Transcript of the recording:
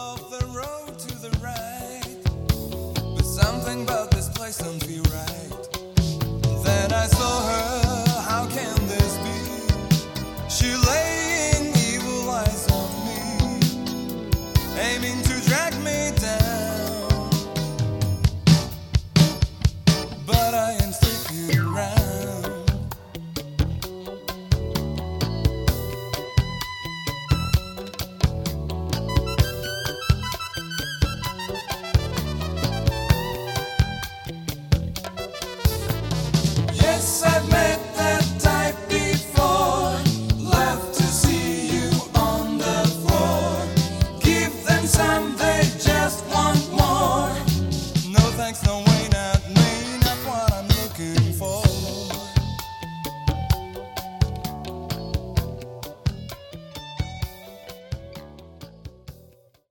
off the road to the right, but something about this place don't feel right.